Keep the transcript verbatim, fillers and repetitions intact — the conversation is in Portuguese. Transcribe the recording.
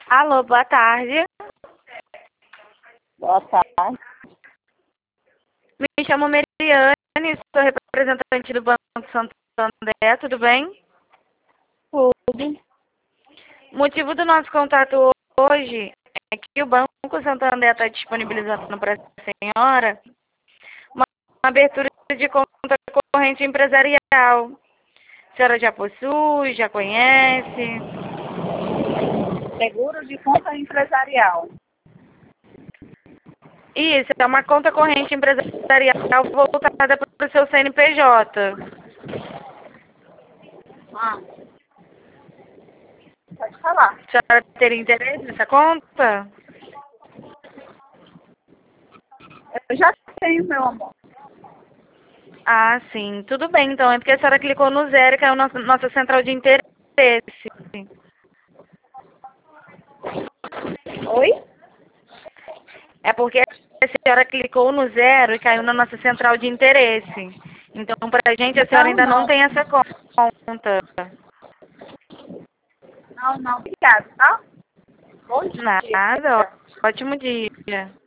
Alô, boa tarde. Boa tarde. Me chamo Meriane, sou representante do Banco Santander, tudo bem? Tudo. O motivo do nosso contato hoje é que o Banco Santander está disponibilizando para a senhora uma abertura de conta corrente empresarial. A senhora já possui, já conhece? Seguro de conta empresarial. Isso, é uma conta corrente empresarial voltada para o seu C N P J. Ah. Pode falar. A senhora teria interesse nessa conta? Eu já tenho, meu amor. Ah, sim. Tudo bem, então. É porque a senhora clicou no zero e caiu na nossa central de interesse. Oi? É porque a senhora clicou no zero e caiu na nossa central de interesse. Então, para a gente, a senhora Não, ainda não não. tem essa conta. Não, não. Obrigada, tá? Bom dia. Nada. Ótimo dia.